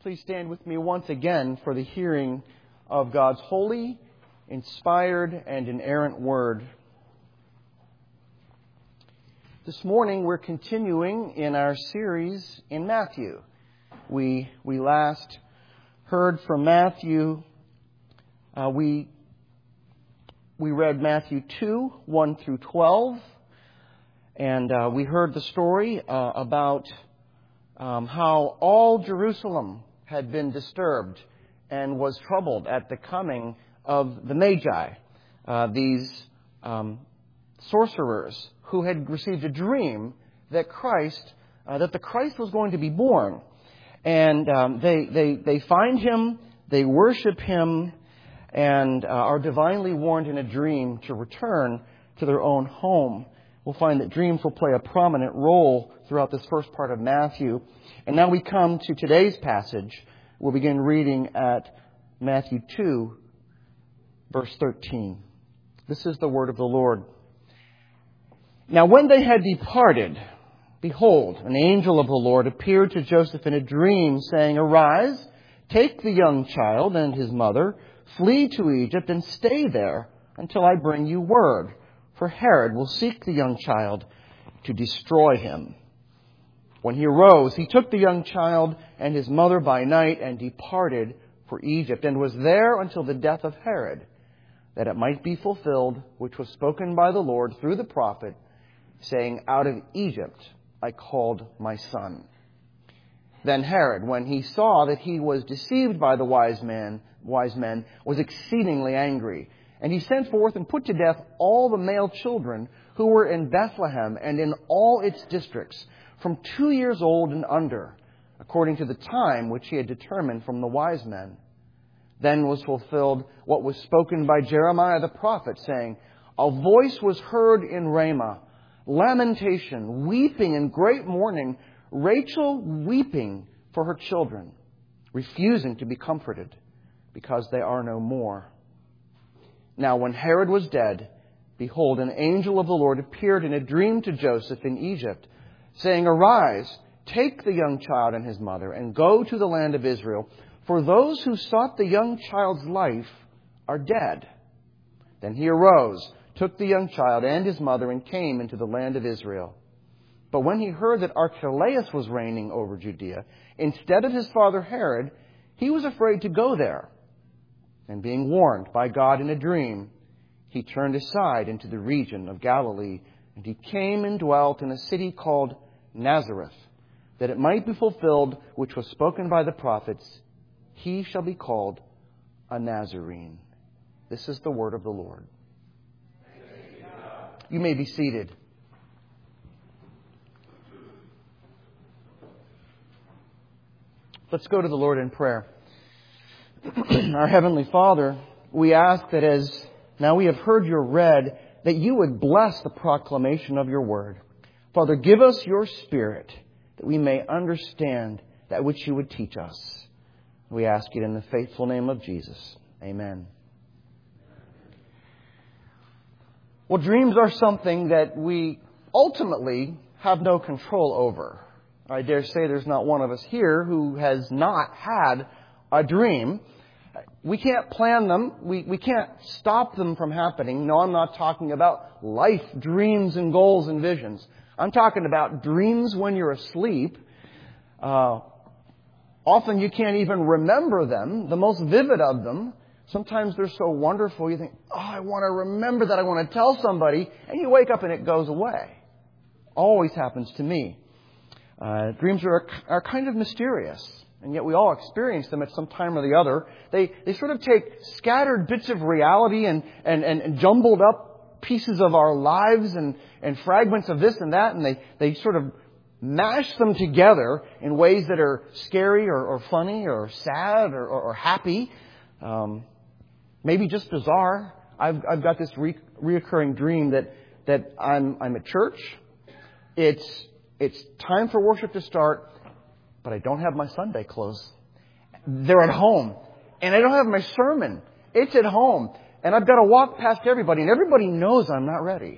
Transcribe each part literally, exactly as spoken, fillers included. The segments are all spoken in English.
Please stand with me once again for the hearing of God's holy, inspired, and inerrant Word. This morning we're continuing in our series in Matthew. We we last heard from Matthew. Uh, we we read Matthew two, one through twelve, and uh, we heard the story uh, about um, how all Jerusalem had been disturbed and was troubled at the coming of the Magi, uh, these um, sorcerers who had received a dream that Christ, uh, that the Christ was going to be born. And um, they, they, they find Him, they worship Him, and uh, are divinely warned in a dream to return to their own home. We'll find that dreams will play a prominent role throughout this first part of Matthew. And now we come to today's passage. We'll begin reading at Matthew two, verse thirteen. This is the word of the Lord. Now when they had departed, behold, an angel of the Lord appeared to Joseph in a dream, saying, Arise, take the young child and his mother, flee to Egypt, and stay there until I bring you word. For Herod will seek the young child to destroy him. When he arose, he took the young child and his mother by night and departed for Egypt, and was there until the death of Herod, that it might be fulfilled, which was spoken by the Lord through the prophet, saying, Out of Egypt I called my son. Then Herod, when he saw that he was deceived by the wise man, wise men, was exceedingly angry. And he sent forth and put to death all the male children who were in Bethlehem and in all its districts, from two years old and under, according to the time which he had determined from the wise men. Then was fulfilled what was spoken by Jeremiah the prophet, saying, A voice was heard in Ramah, lamentation, weeping and great mourning, Rachel weeping for her children, refusing to be comforted, because they are no more. Now when Herod was dead, behold, an angel of the Lord appeared in a dream to Joseph in Egypt, saying, Arise, take the young child and his mother, and go to the land of Israel, for those who sought the young child's life are dead. Then he arose, took the young child and his mother, and came into the land of Israel. But when he heard that Archelaus was reigning over Judea, instead of his father Herod, he was afraid to go there. And being warned by God in a dream, he turned aside into the region of Galilee, and he came and dwelt in a city called Nazareth, that it might be fulfilled which was spoken by the prophets, He shall be called a Nazarene. This is the word of the Lord. You may be seated. Let's go to the Lord in prayer. Our Heavenly Father, we ask that as now we have heard your read, that you would bless the proclamation of your word. Father, give us your Spirit that we may understand that which you would teach us. We ask it in the faithful name of Jesus. Amen. Well, dreams are something that we ultimately have no control over. I dare say there's not one of us here who has not had a dream. We can't plan them. We, we can't stop them from happening. No, I'm not talking about life, dreams, and goals and visions. I'm talking about dreams when you're asleep. Uh, often you can't even remember them, the most vivid of them. Sometimes they're so wonderful, you think, oh, I want to remember that. I want to tell somebody. And you wake up and it goes away. Always happens to me. Uh, dreams are, are kind of mysterious. And yet we all experience them at some time or the other. They they sort of take scattered bits of reality and, and, and, and jumbled up pieces of our lives and, and fragments of this and that. And they, they sort of mash them together in ways that are scary or, or funny or sad or, or, or happy. Um, maybe just bizarre. I've, I've got this re- reoccurring dream that, that I'm, I'm at church. It's, it's time for worship to start. But I don't have my Sunday clothes. They're at home. And I don't have my sermon. It's at home. And I've got to walk past everybody. And everybody knows I'm not ready.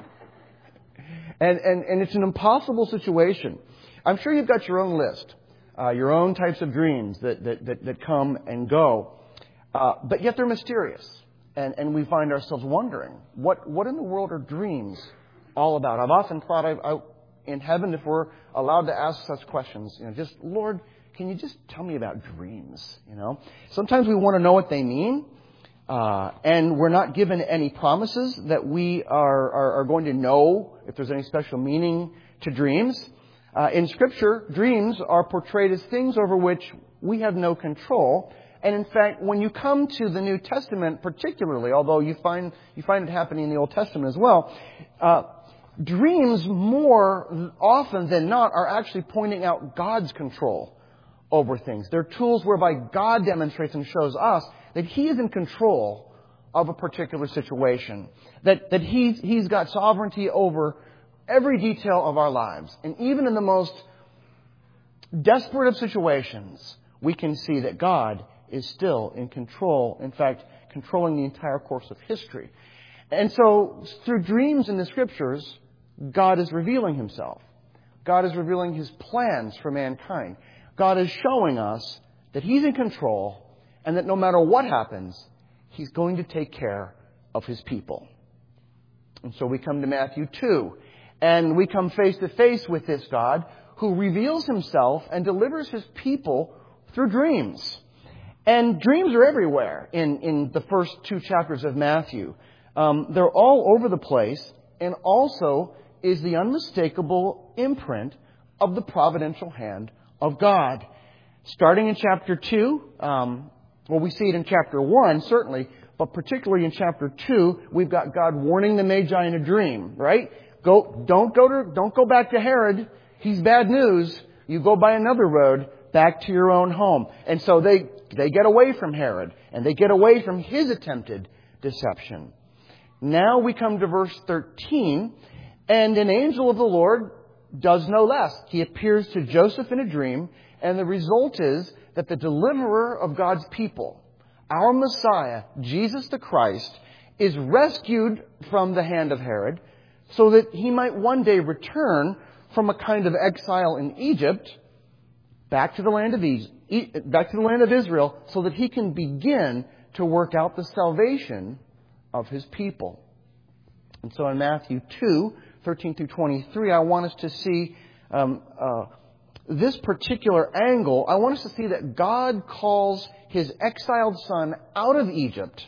And, and, and it's an impossible situation. I'm sure you've got your own list uh, your own types of dreams that, that, that, that come and go. Uh, but yet they're mysterious. And, and we find ourselves wondering, what, what in the world are dreams all about? I've often thought I, I, in heaven, if we're allowed to ask such questions, you know, just, Lord, can you just tell me about dreams? You know, sometimes we want to know what they mean. Uh, and we're not given any promises that we are, are, are going to know if there's any special meaning to dreams. Uh, in Scripture, dreams are portrayed as things over which we have no control. And in fact, when you come to the New Testament particularly, although you find you find it happening in the Old Testament as well, uh, dreams more often than not are actually pointing out God's control over things. They're tools whereby God demonstrates and shows us that He is in control of a particular situation. That, that he's, he's got sovereignty over every detail of our lives. And even in the most desperate of situations, we can see that God is still in control. In fact, controlling the entire course of history. And so, through dreams in the Scriptures, God is revealing Himself. God is revealing His plans for mankind. God is showing us that He's in control and that no matter what happens, He's going to take care of His people. And so we come to Matthew two, and we come face to face with this God who reveals Himself and delivers His people through dreams. And dreams are everywhere in, in the first two chapters of Matthew. Um, they're all over the place, and also is the unmistakable imprint of the providential hand of God. Starting in chapter two, um, well, we see it in chapter one, certainly, but particularly in chapter two, we've got God warning the Magi in a dream, right? Go, don't go to, don't go back to Herod. He's bad news. You go by another road back to your own home. And so they, they get away from Herod, and they get away from his attempted deception. Now we come to verse thirteen, and an angel of the Lord does no less. He appears to Joseph in a dream, and the result is that the deliverer of God's people, our Messiah, Jesus the Christ, is rescued from the hand of Herod so that He might one day return from a kind of exile in Egypt back to the land of Egypt, back to the land of Israel, so that He can begin to work out the salvation of His people. And so in Matthew two, thirteen through twenty-three, I want us to see um, uh, this particular angle. I want us to see that God calls His exiled Son out of Egypt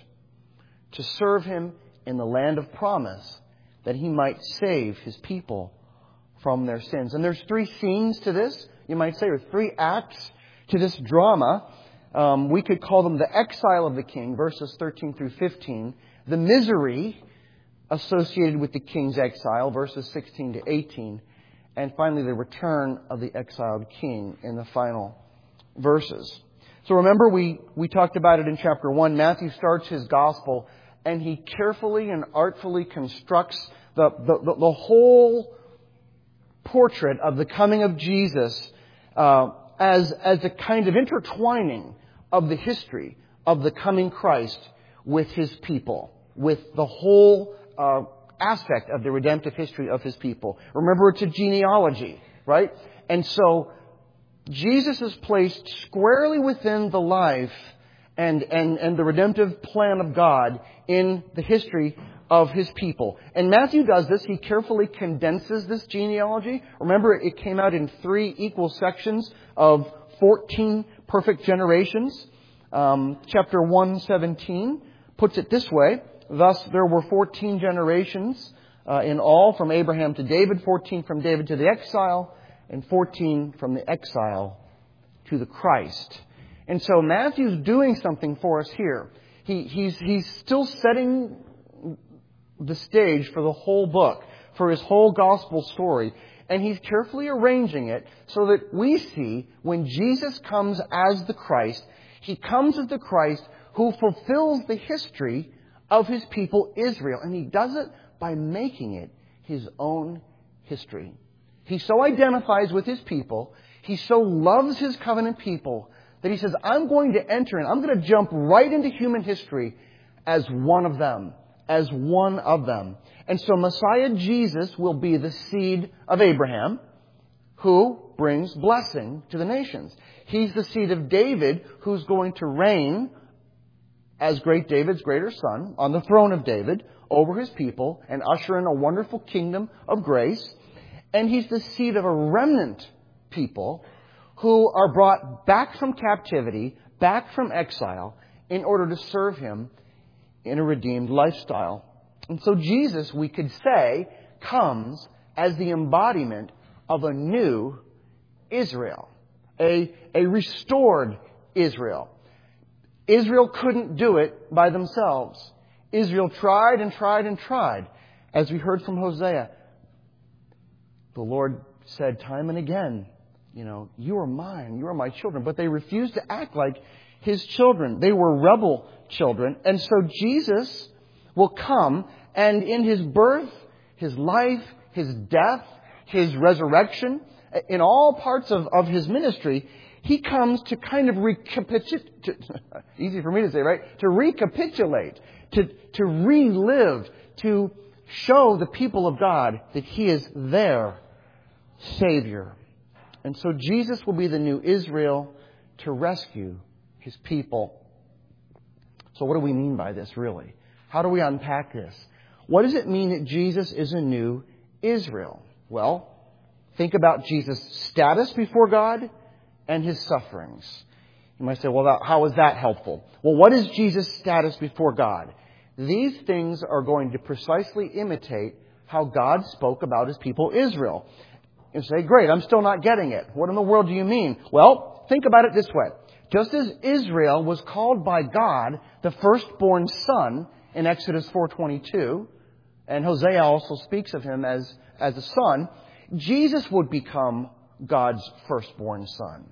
to serve Him in the land of promise, that He might save His people from their sins. And there's three scenes to this, you might say, or three acts to this drama. Um, we could call them the exile of the king, verses thirteen through fifteen, the misery associated with the king's exile, verses sixteen to eighteen, and finally the return of the exiled king in the final verses. So remember, we, we talked about it in chapter one. Matthew starts his gospel, and he carefully and artfully constructs the, the, the, the whole portrait of the coming of Jesus uh, as, as a kind of intertwining of the history of the coming Christ with His people, with the whole uh, aspect of the redemptive history of His people. Remember, it's a genealogy, right? And so Jesus is placed squarely within the life and, and, and the redemptive plan of God in the history of His people. And Matthew does this. He carefully condenses this genealogy. Remember, it came out in three equal sections of fourteen perfect generations. Um, chapter one seventeen puts it this way. Thus, there were fourteen generations uh, in all, from Abraham to David, fourteen from David to the exile, and fourteen from the exile to the Christ. And so Matthew's doing something for us here. He, he's, he's still setting the stage for the whole book, for his whole gospel story. And he's carefully arranging it so that we see when Jesus comes as the Christ, He comes as the Christ who fulfills the history of His people Israel. And He does it by making it His own history. He so identifies with His people, He so loves His covenant people, that He says, I'm going to enter in, I'm going to jump right into human history as one of them. As one of them. And so Messiah Jesus will be the seed of Abraham, who brings blessing to the nations. He's the seed of David who's going to reign as great David's greater son on the throne of David over his people and usher in a wonderful kingdom of grace. And he's the seed of a remnant people who are brought back from captivity, back from exile, in order to serve him in a redeemed lifestyle. And so Jesus, we could say, comes as the embodiment of a new Israel, a, a restored Israel. Israel couldn't do it by themselves. Israel tried and tried and tried. As we heard from Hosea, the Lord said time and again, you know, you are mine, you are my children. But they refused to act like his children. They were rebel children. And so Jesus will come, and in his birth, his life, his death, his resurrection, in all parts of, of his ministry, he comes to kind of recapitulate, easy for me to say, right? To recapitulate, to, to relive, to show the people of God that he is their Savior. And so Jesus will be the new Israel to rescue his people. So what do we mean by this, really? How do we unpack this? What does it mean that Jesus is a new Israel? Well, think about Jesus' status before God and his sufferings. You might say, well, how is that helpful? Well, what is Jesus' status before God? These things are going to precisely imitate how God spoke about his people Israel. You say, great, I'm still not getting it. What in the world do you mean? Well, think about it this way. Just as Israel was called by God the firstborn son in Exodus four twenty-two, and Hosea also speaks of him as, as a son, Jesus would become God's firstborn son.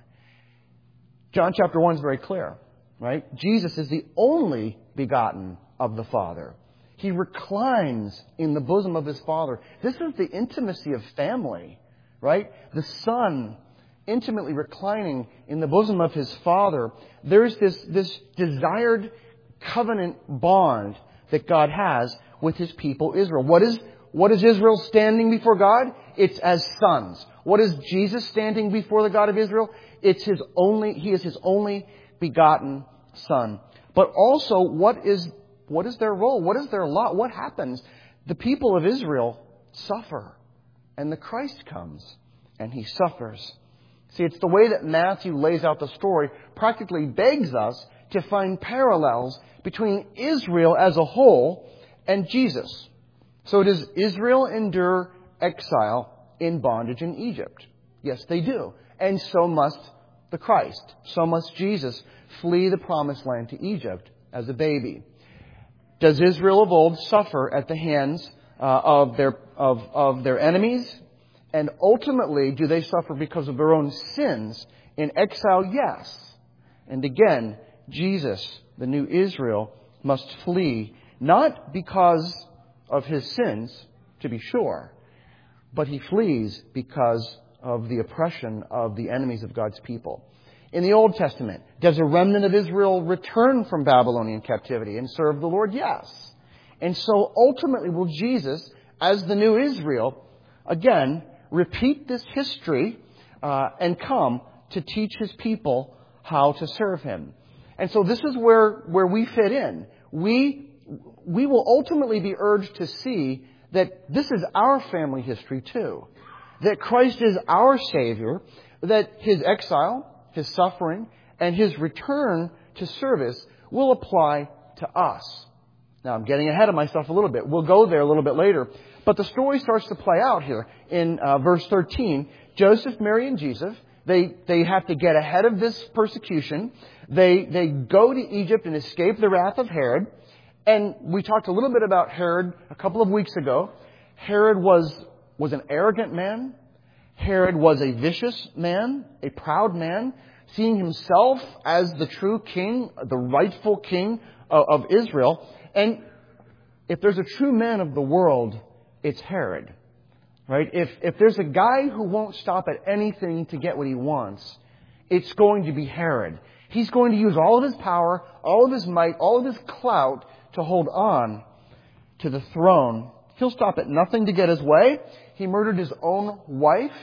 John chapter one is very clear, right? Jesus is the only begotten of the Father. He reclines in the bosom of his Father. This is the intimacy of family, right? The Son intimately reclining in the bosom of his Father. There's this, this desired covenant bond that God has with his people Israel. What is, what is Israel standing before God? It's as sons. What is Jesus standing before the God of Israel? It's his only, he is his only begotten son. But also, what is, what is their role? What is their lot? What happens? The people of Israel suffer. And the Christ comes and he suffers. See, it's the way that Matthew lays out the story practically begs us to find parallels between Israel as a whole and Jesus. So does Israel endure exile in bondage in Egypt? Yes, they do. And so must the Christ. So must Jesus flee the promised land to Egypt as a baby. Does Israel of old suffer at the hands uh, of their of, of their enemies? And ultimately, do they suffer because of their own sins in exile? Yes. And again, Jesus, the new Israel, must flee, not because of his sins, to be sure, but he flees because of the oppression of the enemies of God's people. In the Old Testament, does a remnant of Israel return from Babylonian captivity and serve the Lord? Yes. And so ultimately will Jesus, as the new Israel, again, repeat this history uh, and come to teach his people how to serve him. And so this is where, where we fit in. We, we will ultimately be urged to see that this is our family history too. That Christ is our Savior, that his exile, his suffering, and his return to service will apply to us. Now, I'm getting ahead of myself a little bit. We'll go there a little bit later. But the story starts to play out here in uh, verse thirteen. Joseph, Mary, and Jesus, they, they have to get ahead of this persecution. They, they go to Egypt and escape the wrath of Herod. And we talked a little bit about Herod a couple of weeks ago. Herod was, was an arrogant man. Herod was a vicious man, a proud man, seeing himself as the true king, the rightful king of, of Israel. And if there's a true man of the world, it's Herod, right? If, if there's a guy who won't stop at anything to get what he wants, it's going to be Herod. He's going to use all of his power, all of his might, all of his clout to hold on to the throne. He'll stop at nothing to get his way. He murdered his own wife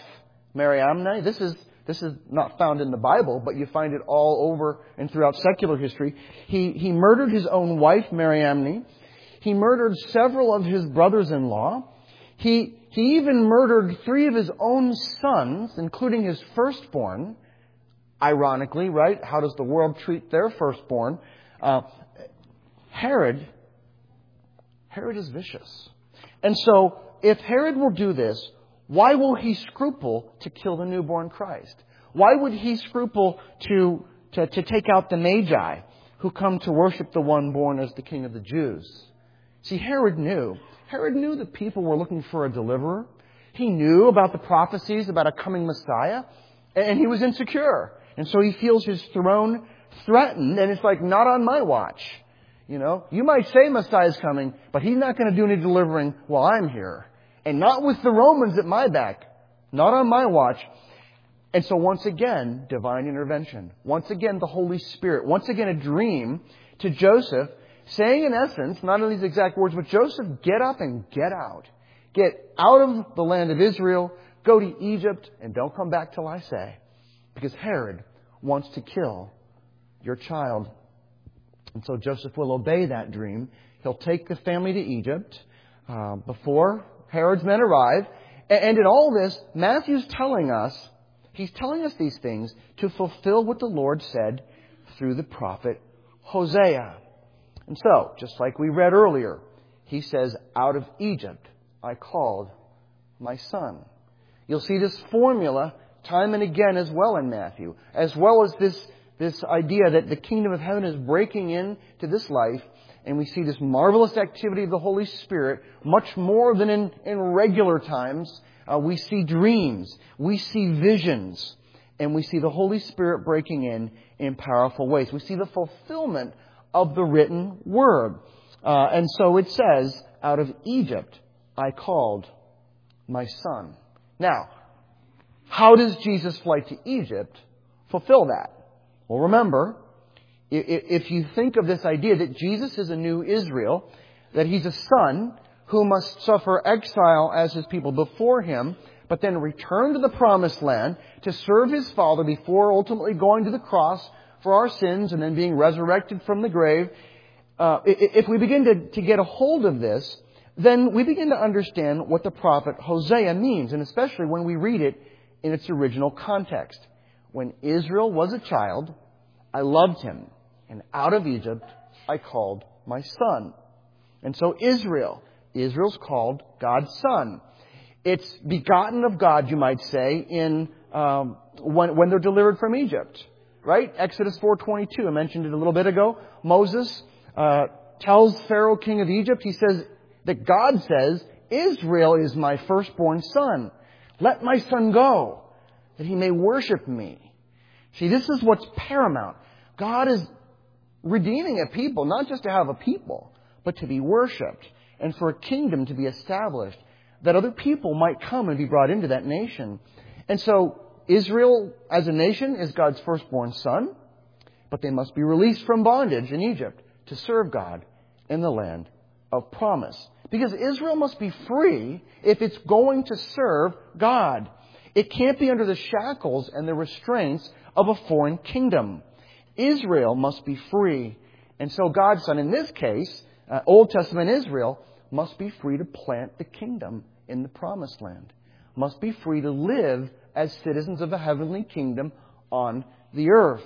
Mariamne. This is this is not found in the Bible, but you find it all over and throughout secular history. He he murdered his own wife, Mariamne. He murdered several of his brothers-in-law. He he even murdered three of his own sons, including his firstborn. Ironically, right? How does the world treat their firstborn? Uh, Herod, Herod is vicious. And so, if Herod will do this, why will he scruple to kill the newborn Christ? Why would he scruple to, to, to take out the Magi who come to worship the one born as the King of the Jews? See, Herod knew. Herod knew that people were looking for a deliverer. He knew about the prophecies about a coming Messiah, and he was insecure. And so he feels his throne threatened, and it's like, not on my watch. You know, you might say Messiah's coming, but he's not going to do any delivering while I'm here. And not with the Romans at my back. Not on my watch. And so once again, divine intervention. Once again, the Holy Spirit. Once again, a dream to Joseph, saying in essence, not in these exact words, but Joseph, get up and get out. Get out of the land of Israel, go to Egypt, and don't come back till I say. Because Herod wants to kill your child. And so Joseph will obey that dream. He'll take the family to Egypt uh, before Herod's men arrive. And in all this, Matthew's telling us, he's telling us these things to fulfill what the Lord said through the prophet Hosea. And so, just like we read earlier, he says, out of Egypt I called my son. You'll see this formula time and again as well in Matthew, as well as this, this idea that the kingdom of heaven is breaking into this life, and we see this marvelous activity of the Holy Spirit much more than in, in regular times. Uh, we see dreams, we see visions, and we see the Holy Spirit breaking in in powerful ways. We see the fulfillment of the written word. Uh, and so it says, out of Egypt I called my son. Now, how does Jesus' flight to Egypt fulfill that? Well, remember, if you think of this idea that Jesus is a new Israel, that he's a son who must suffer exile as his people before him, but then return to the promised land to serve his Father before ultimately going to the cross for our sins and then being resurrected from the grave. Uh, if we begin to, to get a hold of this, then we begin to understand what the prophet Hosea means, and especially when we read it in its original context. When Israel was a child, I loved him, and out of Egypt I called my son. And so Israel, Israel's called God's son. It's begotten of God, you might say, in um, when, when they're delivered from Egypt. Right? Exodus four twenty-two, I mentioned it a little bit ago. Moses uh, tells Pharaoh, king of Egypt, he says that God says, Israel is my firstborn son. Let my son go, that he may worship me. See, this is what's paramount. God is redeeming a people, not just to have a people, but to be worshipped, and for a kingdom to be established, that other people might come and be brought into that nation. And so Israel as a nation is God's firstborn son, but they must be released from bondage in Egypt to serve God in the land of promise. Because Israel must be free if it's going to serve God. It can't be under the shackles and the restraints of a foreign kingdom. Israel must be free. And so God's son, in this case, uh, Old Testament Israel, must be free to plant the kingdom in the promised land. Must be free to live as citizens of the heavenly kingdom on the earth.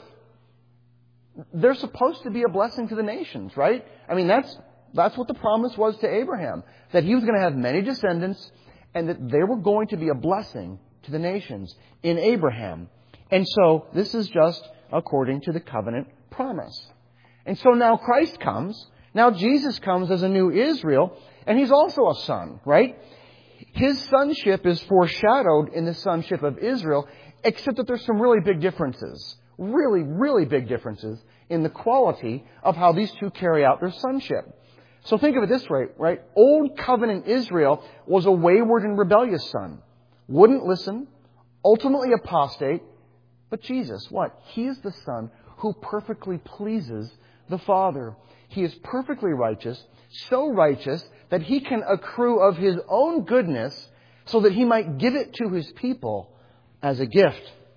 They're supposed to be a blessing to the nations, right? I mean, that's that's what the promise was to Abraham, that he was going to have many descendants and that they were going to be a blessing to the nations in Abraham. And so this is just according to the covenant promise. And so now Christ comes. Now Jesus comes as a new Israel, and he's also a son, right? His sonship is foreshadowed in the sonship of Israel, except that there's some really big differences. Really, really big differences in the quality of how these two carry out their sonship. So think of it this way, right? Old covenant Israel was a wayward and rebellious son. Wouldn't listen, ultimately apostate. But Jesus, what? He is the Son who perfectly pleases the Father. He is perfectly righteous, so righteous that he can accrue of his own goodness so that he might give it to his people as a gift.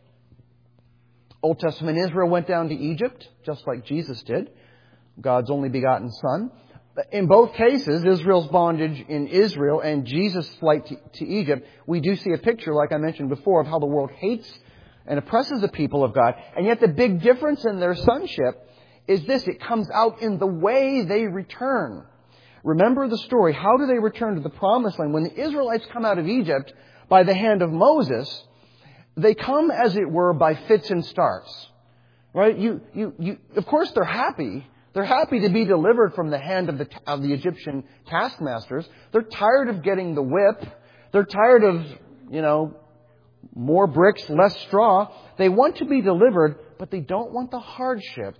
Old Testament Israel went down to Egypt, just like Jesus did, God's only begotten Son. In both cases, Israel's bondage in Israel and Jesus' flight to, to Egypt, we do see a picture, like I mentioned before, of how the world hates and oppresses the people of God. And yet the big difference in their sonship is this: it comes out in the way they return. Remember the story. How do they return to the Promised Land? When the Israelites come out of Egypt by the hand of Moses, they come, as it were, by fits and starts. Right? You, you, you, of course, they're happy. They're happy to be delivered from the hand of the, of the Egyptian taskmasters. They're tired of getting the whip. They're tired of, you know, more bricks, less straw. They want to be delivered, but they don't want the hardship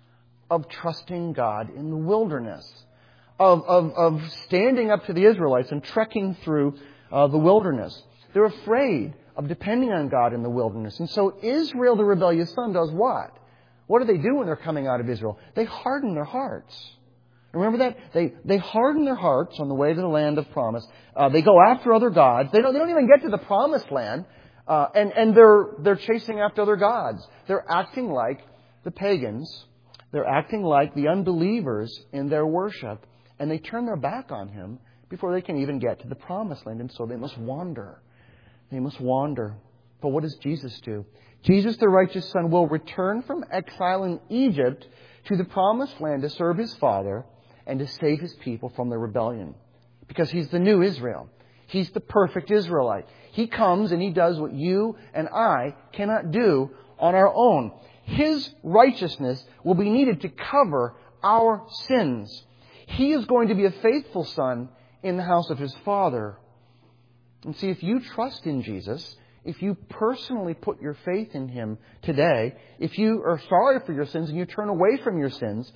of trusting God in the wilderness, of, of, of standing up to the Israelites and trekking through uh, the wilderness. They're afraid of depending on God in the wilderness. And so Israel, the rebellious son, does what? What do they do when they're coming out of Israel? They harden their hearts. Remember that? They they harden their hearts on the way to the land of promise. Uh, they go after other gods. They don't, they don't even get to the promised land. Uh, and, and they're, they're chasing after other gods. They're acting like the pagans. They're acting like the unbelievers in their worship. And they turn their back on Him before they can even get to the promised land. And so they must wander. They must wander. But what does Jesus do? Jesus, the righteous Son, will return from exile in Egypt to the promised land to serve His Father and to save His people from their rebellion. Because He's the new Israel. He's the perfect Israelite. He comes and He does what you and I cannot do on our own. His righteousness will be needed to cover our sins. He is going to be a faithful Son in the house of His Father. And see, if you trust in Jesus, if you personally put your faith in Him today, if you are sorry for your sins and you turn away from your sins,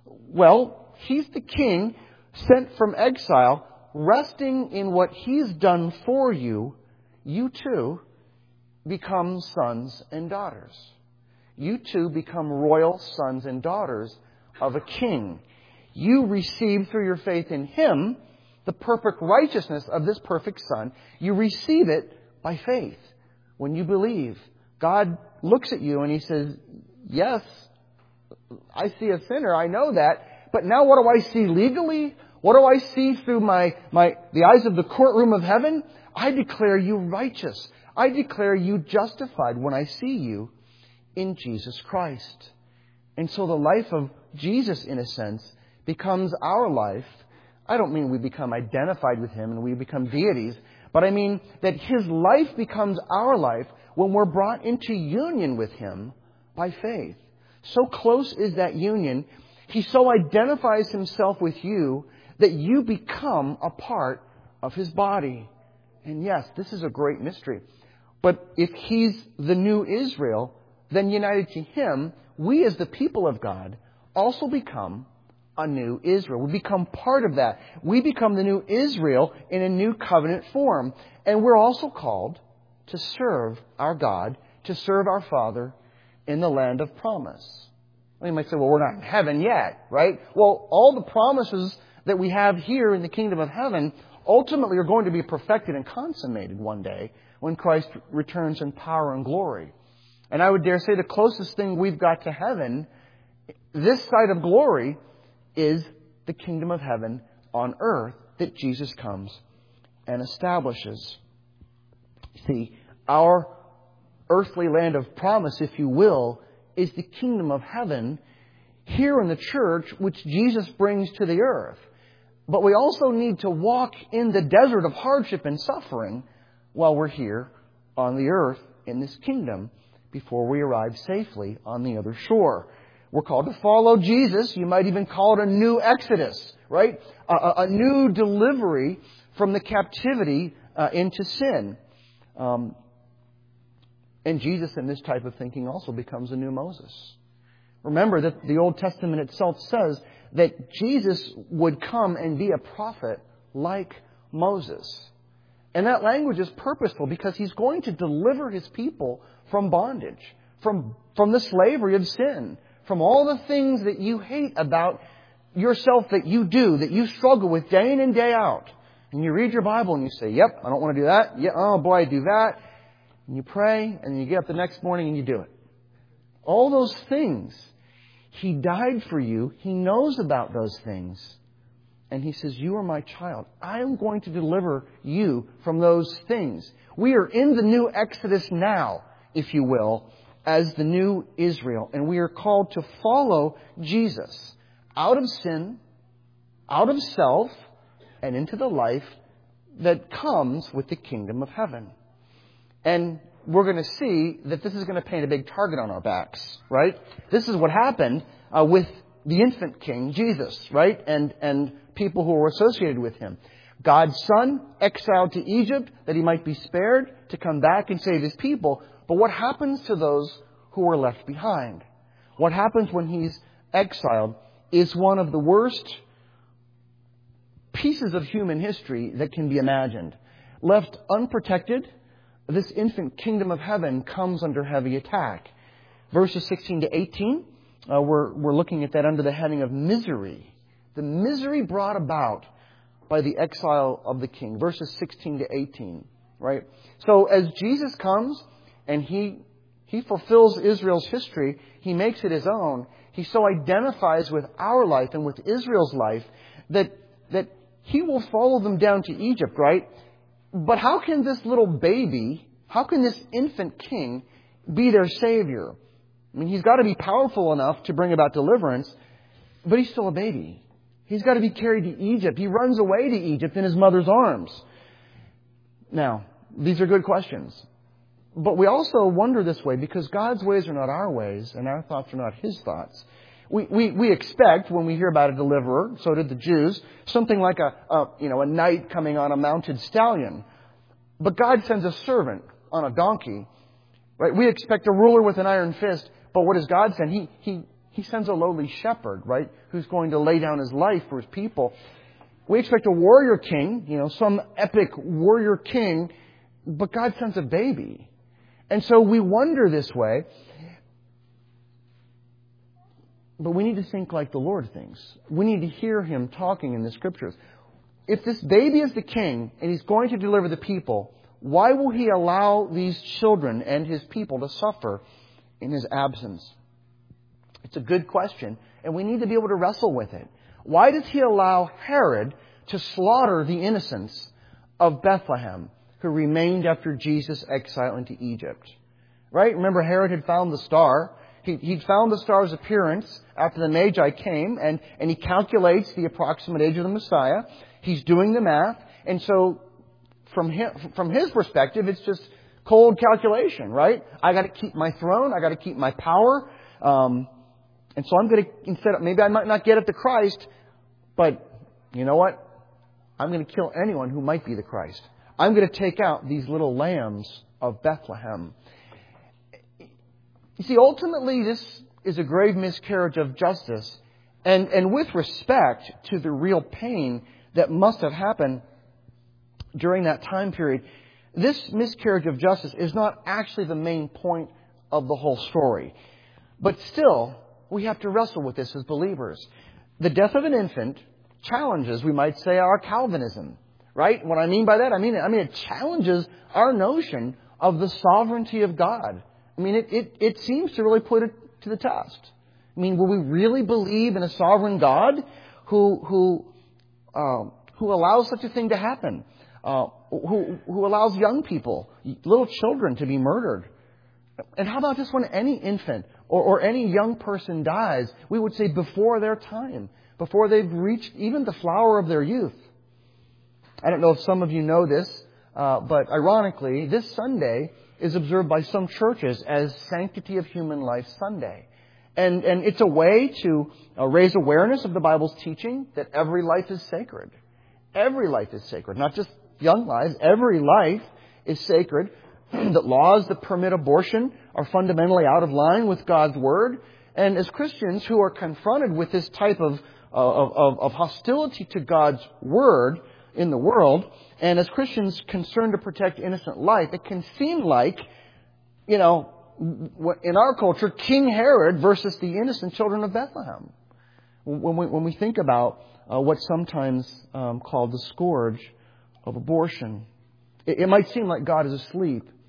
well, He's the King sent from exile, resting in what He's done for you. You too become sons and daughters. You too become royal sons and daughters of a king. You receive through your faith in Him the perfect righteousness of this perfect Son. You receive it by faith. When you believe, God looks at you and He says, yes, I see a sinner. I know that. But now what do I see legally? What do I see through my, my the eyes of the courtroom of heaven? I declare you righteous. I declare you justified when I see you in Jesus Christ. And so the life of Jesus, in a sense, becomes our life. I don't mean we become identified with Him and we become deities, but I mean that His life becomes our life when we're brought into union with Him by faith. So close is that union. He so identifies Himself with you that you become a part of His body. And yes, this is a great mystery. But if He's the new Israel, then united to Him, we as the people of God also become a new Israel. We become part of that. We become the new Israel in a new covenant form. And we're also called to serve our God, to serve our Father in the land of promise. Well, you might say, well, we're not in heaven yet, right? Well, all the promises that we have here in the kingdom of heaven ultimately are going to be perfected and consummated one day when Christ returns in power and glory. And I would dare say the closest thing we've got to heaven, this side of glory, is the kingdom of heaven on earth that Jesus comes and establishes. See, our earthly land of promise, if you will, is the kingdom of heaven here in the church, which Jesus brings to the earth. But we also need to walk in the desert of hardship and suffering while we're here on the earth in this kingdom before we arrive safely on the other shore. We're called to follow Jesus. You might even call it a new exodus, right? A, a, a new delivery from the captivity uh, into sin. Um, and Jesus, in this type of thinking, also becomes a new Moses. Remember that the Old Testament itself says that Jesus would come and be a prophet like Moses. And that language is purposeful because He's going to deliver His people from bondage, from, from the slavery of sin, from all the things that you hate about yourself that you do, that you struggle with day in and day out. And you read your Bible and you say, yep, I don't want to do that. Yeah, oh boy, I do that. and you pray, and you get up the next morning and you do it. All those things. He died for you. He knows about those things. And He says, you are my child. I am going to deliver you from those things. We are in the new Exodus now, if you will, as the new Israel. And we are called to follow Jesus out of sin, out of self, and into the life that comes with the kingdom of heaven. And we're going to see that this is going to paint a big target on our backs, right? This is what happened uh, with the infant king, Jesus, right? And and people who were associated with Him. God's Son, exiled to Egypt that He might be spared to come back and save His people. But what happens to those who are left behind? What happens when He's exiled is one of the worst pieces of human history that can be imagined. Left unprotected, this infant kingdom of heaven comes under heavy attack. Verses sixteen to eighteen, uh, we're, we're looking at that under the heading of misery. The misery brought about by the exile of the king. Verses sixteen to eighteen, right? So as Jesus comes and He, he fulfills Israel's history, He makes it His own. He so identifies with our life and with Israel's life that, that He will follow them down to Egypt, right? But how can this little baby, how can this infant king be their Savior? I mean, He's got to be powerful enough to bring about deliverance, but He's still a baby. He's got to be carried to Egypt. He runs away to Egypt in His mother's arms. Now, these are good questions. But we also wonder this way because God's ways are not our ways and our thoughts are not His thoughts. We, we, we expect when we hear about a deliverer, so did the Jews, something like a, a, you know, a knight coming on a mounted stallion. But God sends a servant on a donkey, right? We expect a ruler with an iron fist, but what does God send? He, he, he sends a lowly shepherd, right? Who's going to lay down His life for His people. We expect a warrior king, you know, some epic warrior king, but God sends a baby. And so we wonder this way. But we need to think like the Lord thinks. We need to hear Him talking in the Scriptures. If this baby is the king and He's going to deliver the people, why will He allow these children and His people to suffer in His absence? It's a good question, and we need to be able to wrestle with it. Why does He allow Herod to slaughter the innocents of Bethlehem who remained after Jesus' exile into Egypt? Right? Remember, Herod had found the star. He, he'd found the star's appearance after the Magi came, and, and he calculates the approximate age of the Messiah. He's doing the math. And so from him, from his perspective, it's just cold calculation, right? I got to keep my throne. I got to keep my power. Um, and so I'm going to, instead of, maybe I might not get at the Christ, but you know what? I'm going to kill anyone who might be the Christ. I'm going to take out these little lambs of Bethlehem. You see, ultimately, this is a grave miscarriage of justice. And, and with respect to the real pain that must have happened during that time period, this miscarriage of justice is not actually the main point of the whole story. But still, we have to wrestle with this as believers. The death of an infant challenges, we might say, our Calvinism. Right? What I mean by that, I mean, I mean it challenges our notion of the sovereignty of God. I mean, it, it, it seems to really put it to the test. I mean, will we really believe in a sovereign God who who uh, who allows such a thing to happen? Uh, who who allows young people, little children, to be murdered? And how about just when any infant or, or any young person dies, we would say before their time, before they've reached even the flower of their youth? I don't know if some of you know this, uh, but ironically, this Sunday is observed by some churches as Sanctity of Human Life Sunday. And, and it's a way to uh, raise awareness of the Bible's teaching that every life is sacred. Every life is sacred, not just young lives. Every life is sacred. That laws that permit abortion are fundamentally out of line with God's Word. And as Christians who are confronted with this type of, uh, of, of hostility to God's Word in the world, and as Christians concerned to protect innocent life, it can seem like, you know, in our culture, King Herod versus the innocent children of Bethlehem. When we, when we think about uh, what's sometimes um, called the scourge of abortion, it, it might seem like God is asleep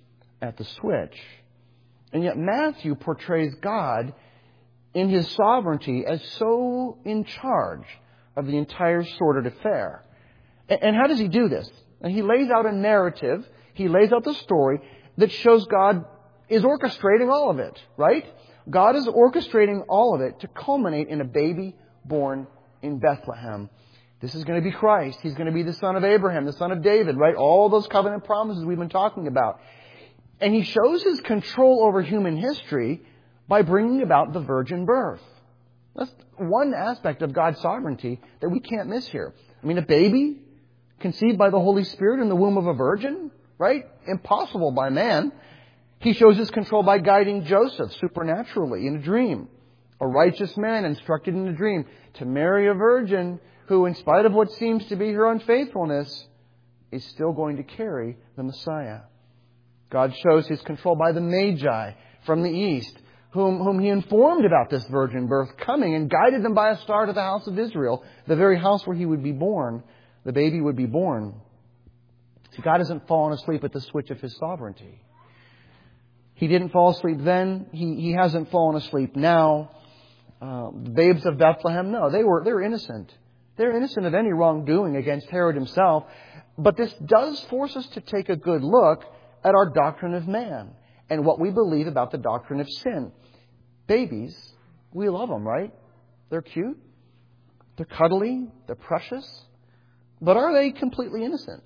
at the switch. And yet Matthew portrays God in His sovereignty as so in charge of the entire sordid affair. And how does He do this? And He lays out a narrative, He lays out the story that shows God is orchestrating all of it, right? God is orchestrating all of it to culminate in a baby born in Bethlehem. This is going to be Christ. He's going to be the son of Abraham, the son of David, right? All those covenant promises we've been talking about. And He shows His control over human history by bringing about the virgin birth. That's one aspect of God's sovereignty that we can't miss here. I mean, a baby conceived by the Holy Spirit in the womb of a virgin, right? Impossible by man. He shows His control by guiding Joseph supernaturally in a dream. A righteous man instructed in a dream to marry a virgin who, in spite of what seems to be her unfaithfulness, is still going to carry the Messiah. God shows His control by the Magi from the east, whom, whom He informed about this virgin birth coming and guided them by a star to the house of Israel, the very house where He would be born, the baby would be born. See, God hasn't fallen asleep at the switch of His sovereignty. He didn't fall asleep then. He, he hasn't fallen asleep now. Uh, the babes of Bethlehem, no, they were, they were innocent. They're innocent of any wrongdoing against Herod himself. But this does force us to take a good look at our doctrine of man and what we believe about the doctrine of sin. Babies, we love them, right? They're cute. They're cuddly. They're precious. But are they completely innocent?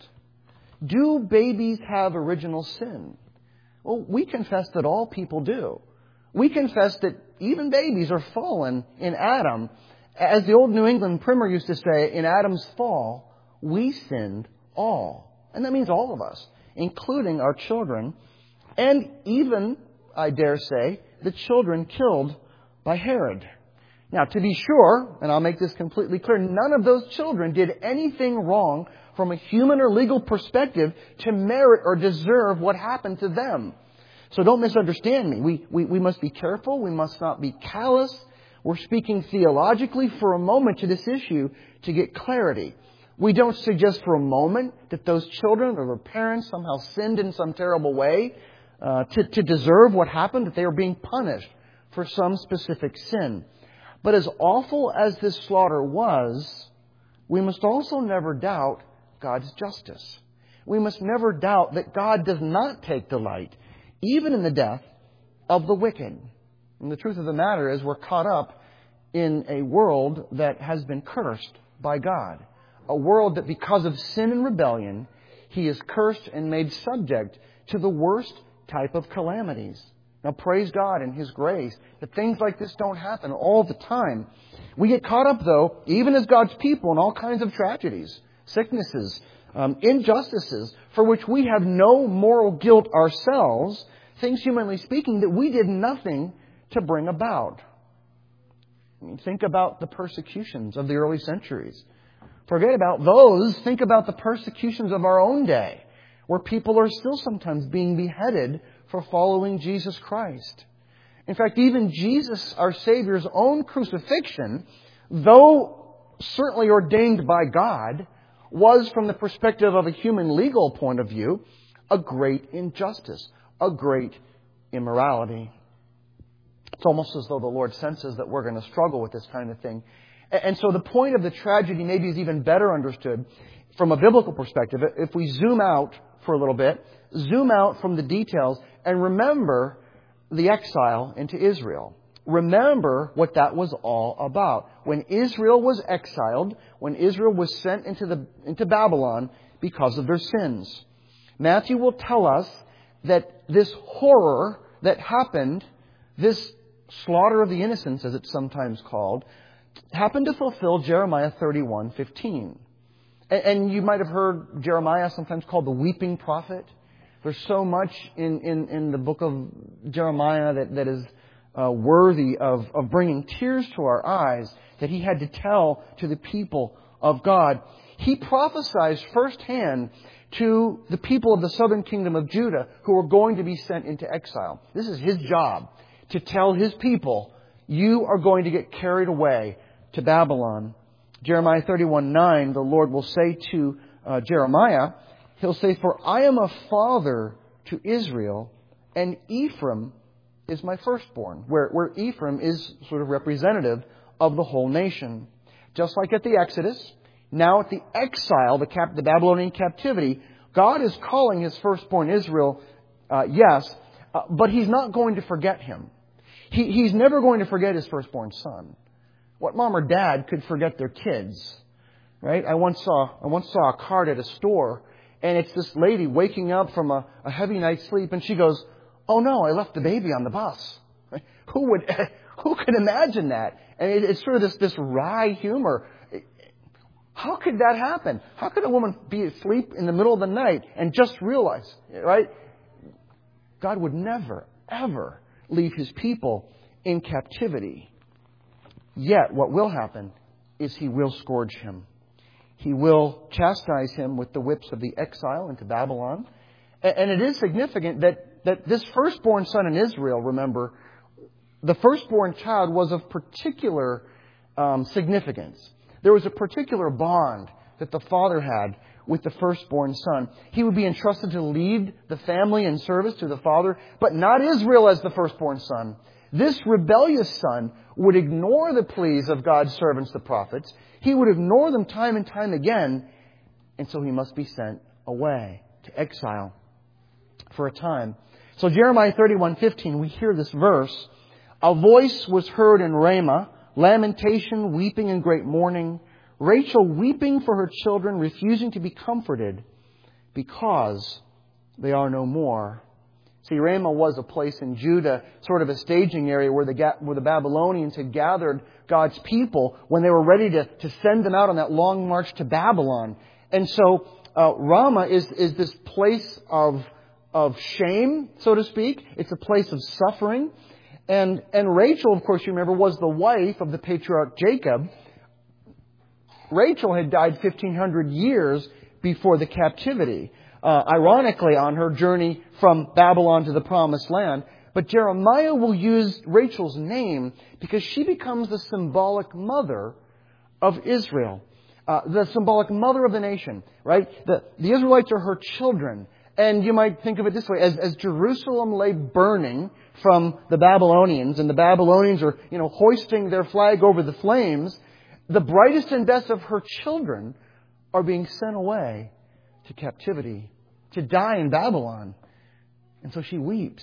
Do babies have original sin? Well, we confess that all people do. We confess that even babies are fallen in Adam. As the old New England primer used to say, in Adam's fall, we sinned all. And that means all of us, including our children, and even, I dare say, the children killed by Herod. Now, to be sure, and I'll make this completely clear, none of those children did anything wrong from a human or legal perspective to merit or deserve what happened to them. So don't misunderstand me. We, we, we must be careful. We must not be callous. We're speaking theologically for a moment to this issue to get clarity. We don't suggest for a moment that those children or their parents somehow sinned in some terrible way uh, to, to deserve what happened, that they are being punished for some specific sin. But as awful as this slaughter was, we must also never doubt God's justice. We must never doubt that God does not take delight, even in the death of the wicked. And the truth of the matter is we're caught up in a world that has been cursed by God. A world that because of sin and rebellion, He is cursed and made subject to the worst type of calamities. Now, praise God in His grace that things like this don't happen all the time. We get caught up, though, even as God's people, in all kinds of tragedies, sicknesses, um, injustices, for which we have no moral guilt ourselves, things humanly speaking that we did nothing to bring about. I mean, think about the persecutions of the early centuries. Forget about those. Think about the persecutions of our own day, where people are still sometimes being beheaded for following Jesus Christ. In fact, even Jesus, our Savior's own crucifixion, though certainly ordained by God, was, from the perspective of a human legal point of view, a great injustice, a great immorality. It's almost as though the Lord senses that we're going to struggle with this kind of thing. And so the point of the tragedy maybe is even better understood from a biblical perspective. If we zoom out for a little bit, zoom out from the details and remember the exile into Israel. Remember what that was all about. When Israel was exiled, when Israel was sent into the into Babylon because of their sins. Matthew will tell us that this horror that happened, this slaughter of the innocents, as it's sometimes called, happened to fulfill Jeremiah thirty-one fifteen. And you might have heard Jeremiah sometimes called the weeping prophet. There's so much in, in, in the book of Jeremiah that, that is uh, worthy of, of bringing tears to our eyes that he had to tell to the people of God. He prophesies firsthand to the people of the southern kingdom of Judah who are going to be sent into exile. This is his job, to tell his people, you are going to get carried away to Babylon. Jeremiah thirty-one nine, the Lord will say to uh, Jeremiah, He'll say, for I am a father to Israel, and Ephraim is my firstborn, where, where Ephraim is sort of representative of the whole nation. Just like at the Exodus, now at the exile, the, cap, the Babylonian captivity, God is calling His firstborn Israel, uh, yes, uh, but He's not going to forget him. He, he's never going to forget His firstborn son. What mom or dad could forget their kids, right? I once saw I once saw a card at a store, and it's this lady waking up from a, a heavy night's sleep, and she goes, "Oh no, I left the baby on the bus." Right? Who would who could imagine that? And it, it's sort of this this wry humor. How could that happen? How could a woman be asleep in the middle of the night and just realize, right? God would never, ever leave His people in captivity. Yet, what will happen is He will scourge him. He will chastise him with the whips of the exile into Babylon. And it is significant that, that this firstborn son in Israel, remember, the firstborn child was of particular um, significance. There was a particular bond that the father had with the firstborn son. He would be entrusted to lead the family in service to the father, but not Israel as the firstborn son. This rebellious son would ignore the pleas of God's servants, the prophets. He would ignore them time and time again, and so he must be sent away to exile for a time. So Jeremiah thirty-one fifteen, we hear this verse. A voice was heard in Ramah, lamentation, weeping, and great mourning. Rachel weeping for her children, refusing to be comforted because they are no more. See, Ramah was a place in Judah, sort of a staging area where the, where the Babylonians had gathered God's people when they were ready to, to send them out on that long march to Babylon. And so uh, Ramah is, is this place of, of shame, so to speak. It's a place of suffering. And, and Rachel, of course, you remember, was the wife of the patriarch Jacob. Rachel had died fifteen hundred years before the captivity. Uh, ironically, on her journey from Babylon to the Promised Land. But Jeremiah will use Rachel's name because she becomes the symbolic mother of Israel. Uh, the symbolic mother of the nation, right? The, the Israelites are her children. And you might think of it this way. As, as Jerusalem lay burning from the Babylonians, and the Babylonians are, you know, hoisting their flag over the flames, the brightest and best of her children are being sent away to captivity, to die in Babylon. And so she weeps.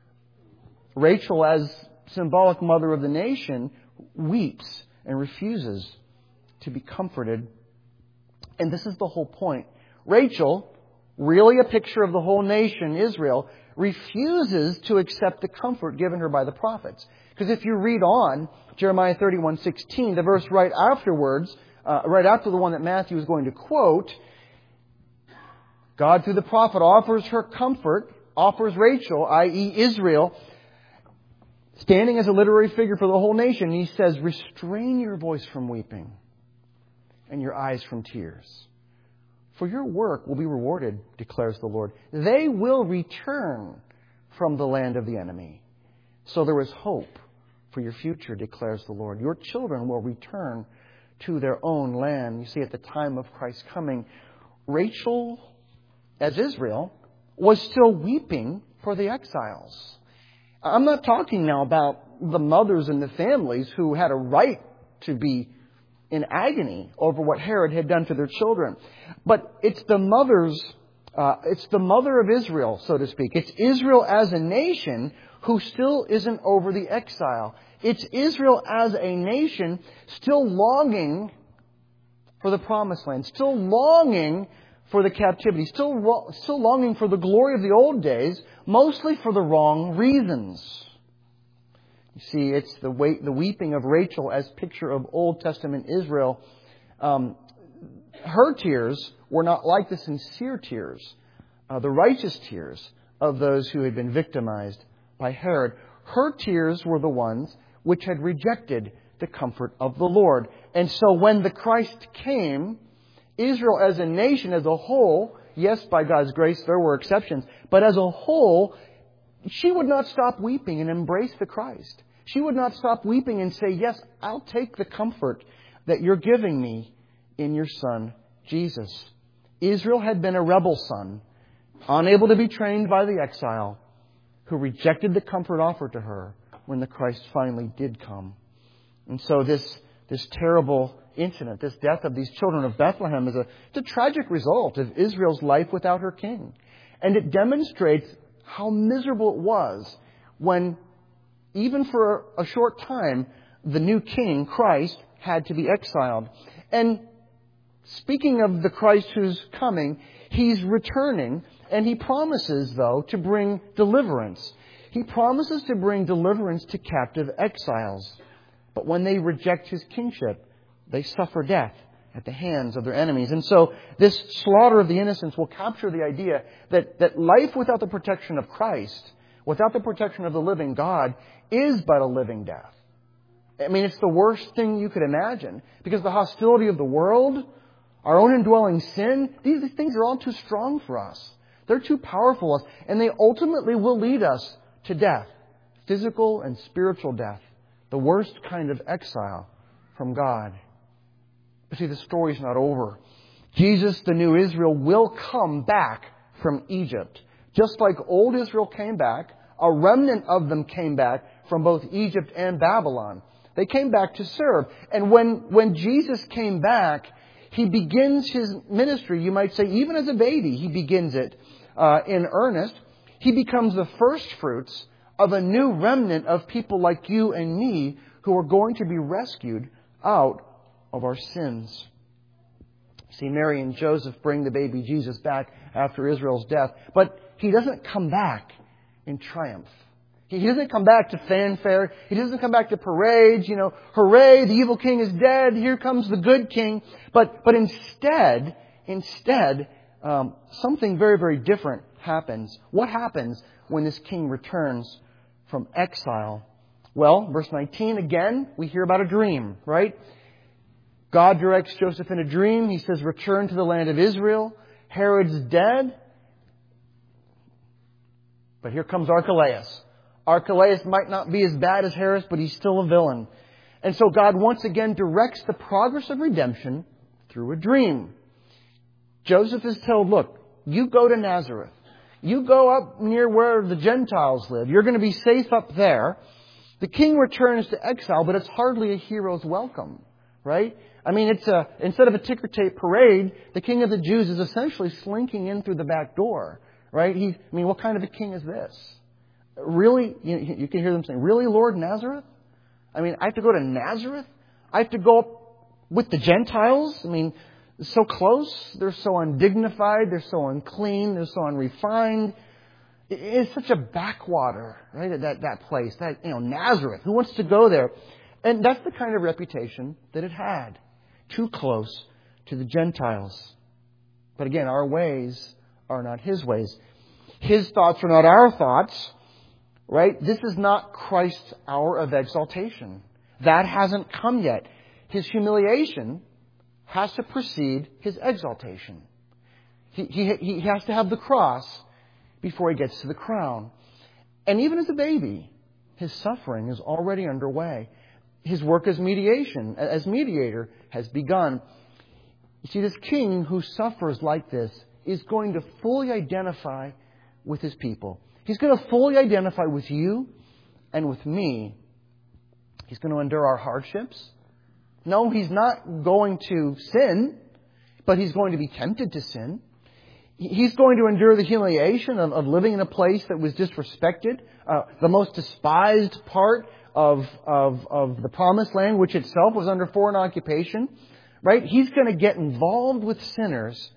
Rachel, as symbolic mother of the nation, weeps and refuses to be comforted. And this is the whole point. Rachel, really a picture of the whole nation, Israel, refuses to accept the comfort given her by the prophets. Because if you read on, Jeremiah thirty-one sixteen, the verse right afterwards, uh, right after the one that Matthew is going to quote, God through the prophet offers her comfort, offers Rachel, that is. Israel, standing as a literary figure for the whole nation. He says, restrain your voice from weeping and your eyes from tears. For your work will be rewarded, declares the Lord. They will return from the land of the enemy. So there is hope for your future, declares the Lord. Your children will return to their own land. You see, at the time of Christ's coming, Rachel, as Israel, was still weeping for the exiles. I'm not talking now about the mothers and the families who had a right to be in agony over what Herod had done to their children. But it's the mothers, uh, it's the mother of Israel, so to speak. It's Israel as a nation who still isn't over the exile. It's Israel as a nation still longing for the promised land, still longing for the captivity, still, still longing for the glory of the old days, mostly for the wrong reasons. You see, it's the wait, the weeping of Rachel as picture of Old Testament Israel. Um, her tears were not like the sincere tears, uh, the righteous tears of those who had been victimized by Herod. Her tears were the ones which had rejected the comfort of the Lord. And so when the Christ came, Israel as a nation, as a whole, yes, by God's grace, there were exceptions, but as a whole, she would not stop weeping and embrace the Christ. She would not stop weeping and say, yes, I'll take the comfort that you're giving me in your Son, Jesus. Israel had been a rebel son, unable to be trained by the exile, who rejected the comfort offered to her when the Christ finally did come. And so this, this terrible incident, this death of these children of Bethlehem, is a, it's a tragic result of Israel's life without her king. And it demonstrates how miserable it was when, even for a short time, the new king, Christ, had to be exiled. And speaking of the Christ who's coming, He's returning, and He promises, though, to bring deliverance. He promises to bring deliverance to captive exiles. But when they reject His kingship, they suffer death at the hands of their enemies. And so this slaughter of the innocents will capture the idea that, that life without the protection of Christ, without the protection of the living God, is but a living death. I mean, it's the worst thing you could imagine, because the hostility of the world, our own indwelling sin, these things are all too strong for us. They're too powerful for us, and they ultimately will lead us to death, physical and spiritual death, the worst kind of exile from God. But see, the story's not over. Jesus, the new Israel, will come back from Egypt. Just like old Israel came back, a remnant of them came back from both Egypt and Babylon. They came back to serve. And when, when Jesus came back, He begins His ministry, you might say, even as a baby, He begins it uh, in earnest. He becomes the first fruits of a new remnant of people like you and me who are going to be rescued out of our sins. See, Mary and Joseph bring the baby Jesus back after Israel's death, but He doesn't come back in triumph. He doesn't come back to fanfare. He doesn't come back to parades. You know, hooray, the evil king is dead. Here comes the good king. But but instead, instead, um, something very, very different happens. What happens when this king returns from exile? Well, verse nineteen, again, we hear about a dream, right? God directs Joseph in a dream. He says, return to the land of Israel. Herod's dead. But here comes Archelaus. Archelaus might not be as bad as Herod, but he's still a villain. And so God once again directs the progress of redemption through a dream. Joseph is told, look, you go to Nazareth. You go up near where the Gentiles live. You're going to be safe up there. The king returns to exile, but it's hardly a hero's welcome, right? I mean, it's a, instead of a ticker tape parade, the king of the Jews is essentially slinking in through the back door, right? He, I mean, what kind of a king is this? Really? You, you can hear them saying, really, Lord, Nazareth? I mean, I have to go to Nazareth? I have to go up with the Gentiles? I mean, so close. They're so undignified. They're so unclean. They're so unrefined. It's such a backwater, right? That, that place, that, you know, Nazareth. Who wants to go there? And that's the kind of reputation that it had. Too close to the Gentiles. But again, our ways are not His ways. His thoughts are not our thoughts. Right? This is not Christ's hour of exaltation. That hasn't come yet. His humiliation has to precede His exaltation. He, he, he has to have the cross before He gets to the crown. And even as a baby, His suffering is already underway. His work as mediation, as mediator, has begun. You see, this king who suffers like this is going to fully identify with His people. He's going to fully identify with you and with me. He's going to endure our hardships. No, He's not going to sin, but He's going to be tempted to sin. He's going to endure the humiliation of, of living in a place that was disrespected, uh, the most despised part of, of, of the Promised Land, which itself was under foreign occupation. Right? He's going to get involved with sinners.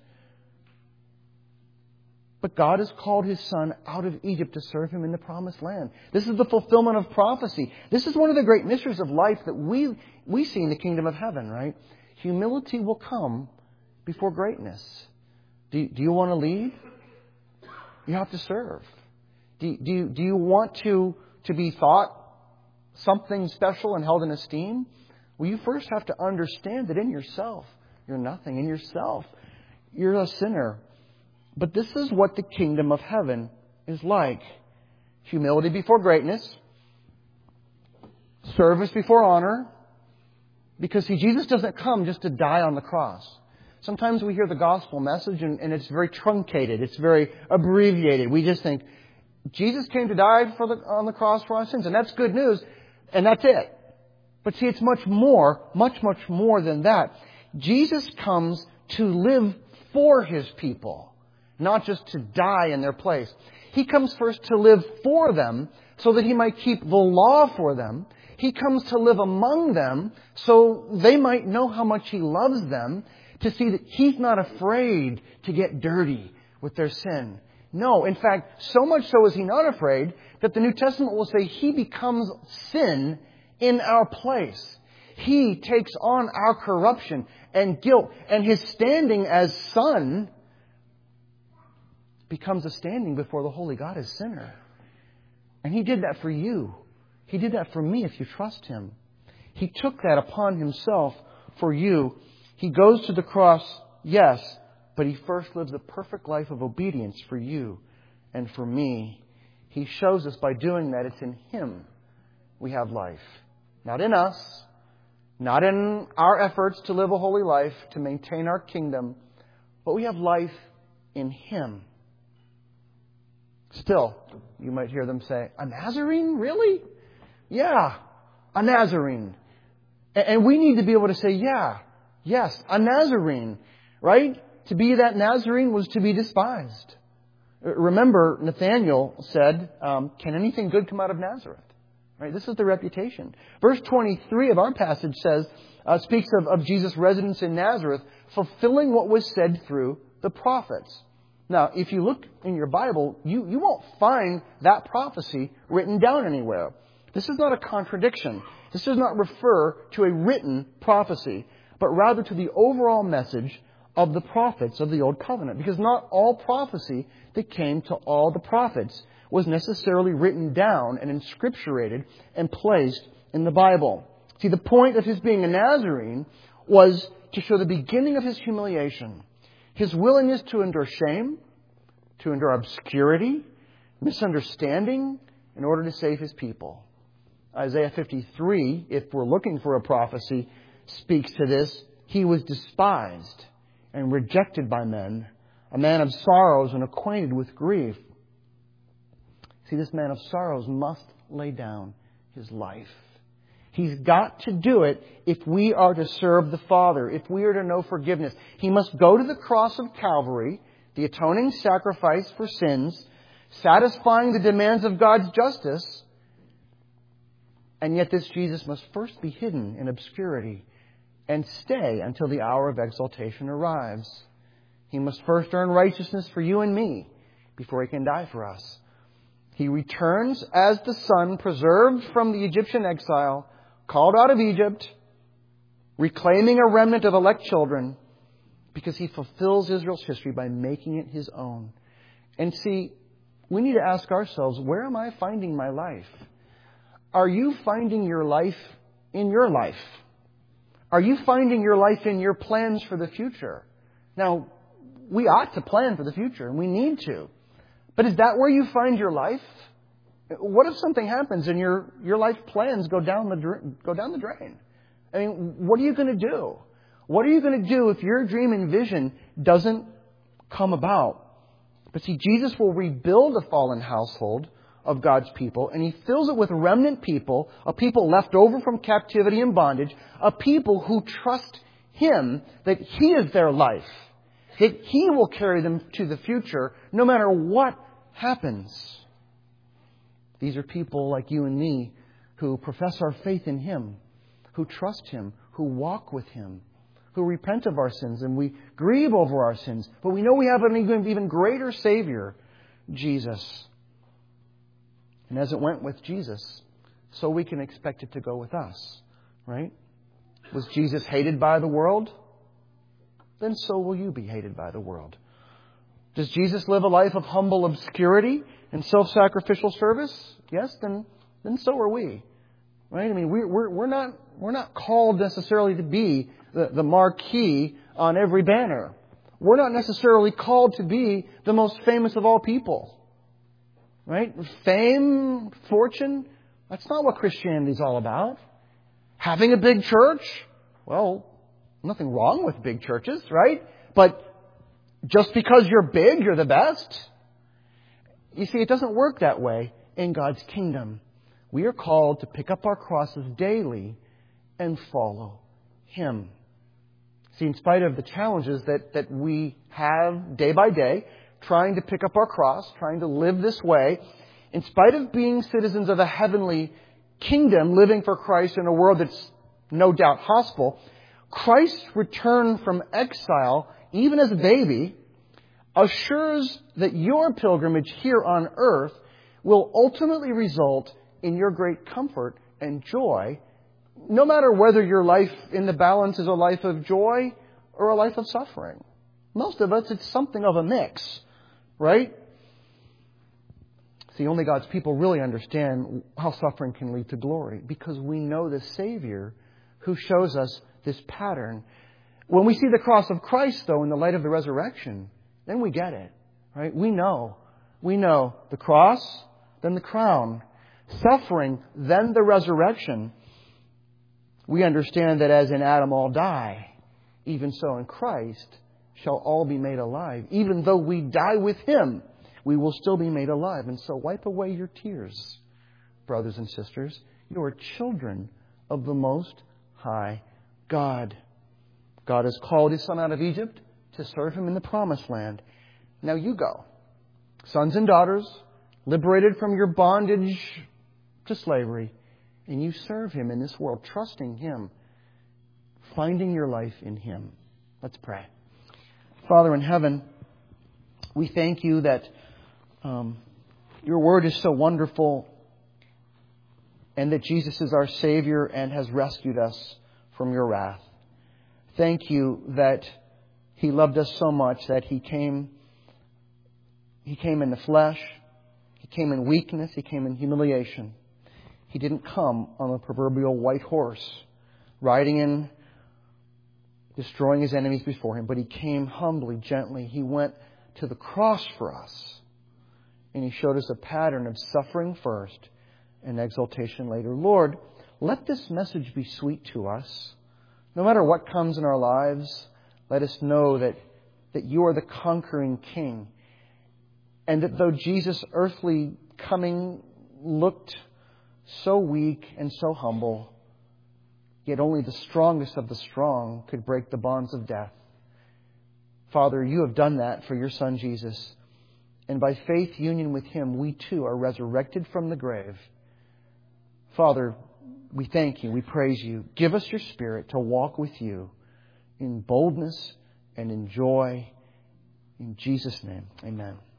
But God has called His Son out of Egypt to serve Him in the Promised Land. This is the fulfillment of prophecy. This is one of the great mysteries of life that we, we see in the kingdom of heaven, right? Humility will come before greatness. Do, do you want to lead? You have to serve. Do, do, you, do you want to, to be thought something special and held in esteem? Well, you first have to understand that in yourself, you're nothing. In yourself, you're a sinner. But this is what the kingdom of heaven is like. Humility before greatness. Service before honor. Because, see, Jesus doesn't come just to die on the cross. Sometimes we hear the gospel message and, and it's very truncated. It's very abbreviated. We just think, Jesus came to die for the, on the cross for our sins, and that's good news, and that's it. But see, it's much more, much, much more than that. Jesus comes to live for His people, not just to die in their place. He comes first to live for them so that He might keep the law for them. He comes to live among them so they might know how much He loves them, to see that He's not afraid to get dirty with their sin. No, in fact, so much so is He not afraid that the New Testament will say He becomes sin in our place. He takes on our corruption and guilt, and His standing as Son becomes a standing before the holy God as sinner. And He did that for you. He did that for me if you trust Him. He took that upon Himself for you. He goes to the cross, yes, but He first lives a perfect life of obedience for you and for me. He shows us by doing that it's in Him we have life. Not in us, not in our efforts to live a holy life, to maintain our kingdom, but we have life in Him. Still, you might hear them say, a Nazarene? Really? Yeah, a Nazarene. And we need to be able to say, yeah, yes, a Nazarene, right? To be that Nazarene was to be despised. Remember, Nathanael said, um, can anything good come out of Nazareth? Right? This is the reputation. Verse twenty-three of our passage says, uh, speaks of, of Jesus' residence in Nazareth, fulfilling what was said through the prophets. Now, if you look in your Bible, you, you won't find that prophecy written down anywhere. This is not a contradiction. This does not refer to a written prophecy, but rather to the overall message of the prophets of the Old Covenant. Because not all prophecy that came to all the prophets was necessarily written down and inscripturated and placed in the Bible. See, the point of His being a Nazarene was to show the beginning of His humiliation. His willingness to endure shame, to endure obscurity, misunderstanding, in order to save His people. Isaiah fifty-three, if we're looking for a prophecy, speaks to this. He was despised and rejected by men, a man of sorrows and acquainted with grief. See, this man of sorrows must lay down his life. He's got to do it if we are to serve the Father, if we are to know forgiveness. He must go to the cross of Calvary, the atoning sacrifice for sins, satisfying the demands of God's justice. And yet this Jesus must first be hidden in obscurity and stay until the hour of exaltation arrives. He must first earn righteousness for you and me before He can die for us. He returns as the Son, preserved from the Egyptian exile, called out of Egypt, reclaiming a remnant of elect children, because He fulfills Israel's history by making it His own. And see, we need to ask ourselves, where am I finding my life? Are you finding your life in your life? Are you finding your life in your plans for the future? Now, we ought to plan for the future, and we need to. But is that where you find your life? What if something happens and your, your life plans go down the go down the drain? I mean, what are you going to do? What are you going to do if your dream and vision doesn't come about? But see, Jesus will rebuild a fallen household of God's people, and He fills it with remnant people, a people left over from captivity and bondage, a people who trust Him that He is their life, that He will carry them to the future no matter what happens. These are people like you and me who profess our faith in Him, who trust Him, who walk with Him, who repent of our sins, and we grieve over our sins. But we know we have an even, even greater Savior, Jesus. And as it went with Jesus, so we can expect it to go with us, right? Was Jesus hated by the world? Then so will you be hated by the world. Does Jesus live a life of humble obscurity and self-sacrificial service? Yes, then, then so are we. Right? I mean, we, we're, we're not, we're not called necessarily to be the, the marquee on every banner. We're not necessarily called to be the most famous of all people. Right? Fame, fortune, that's not what Christianity is all about. Having a big church, well, nothing wrong with big churches, right? But just because you're big, you're the best. You see, it doesn't work that way in God's kingdom. We are called to pick up our crosses daily and follow Him. See, in spite of the challenges that, that we have day by day, trying to pick up our cross, trying to live this way, in spite of being citizens of a heavenly kingdom, living for Christ in a world that's no doubt hostile, Christ's return from exile, even as a baby, assures that your pilgrimage here on earth will ultimately result in your great comfort and joy, no matter whether your life in the balance is a life of joy or a life of suffering. Most of us, it's something of a mix, right? See, only God's people really understand how suffering can lead to glory, because we know the Savior who shows us this pattern. When we see the cross of Christ, though, in the light of the resurrection, then we get it, right? We know. We know the cross, then the crown. Suffering, then the resurrection. We understand that as in Adam all die, even so in Christ shall all be made alive. Even though we die with Him, we will still be made alive. And so wipe away your tears, brothers and sisters. You are children of the Most High God. God has called His Son out of Egypt to serve Him in the Promised Land. Now you go, sons and daughters, liberated from your bondage to slavery, and you serve Him in this world, trusting Him, finding your life in Him. Let's pray. Father in heaven, we thank You that um, Your Word is so wonderful, and that Jesus is our Savior and has rescued us from Your wrath. Thank You that He loved us so much that He came, He came in the flesh, He came in weakness, He came in humiliation. He didn't come on a proverbial white horse, riding in, destroying His enemies before Him, but He came humbly, gently. He went to the cross for us, and He showed us a pattern of suffering first and exaltation later. Lord, let this message be sweet to us. No matter what comes in our lives, let us know that, that You are the conquering King, and that though Jesus' earthly coming looked so weak and so humble, yet only the strongest of the strong could break the bonds of death. Father, You have done that for Your Son Jesus. And by faith union with Him, we too are resurrected from the grave. Father, we thank You. We praise You. Give us Your Spirit to walk with You in boldness and in joy. In Jesus' name, amen.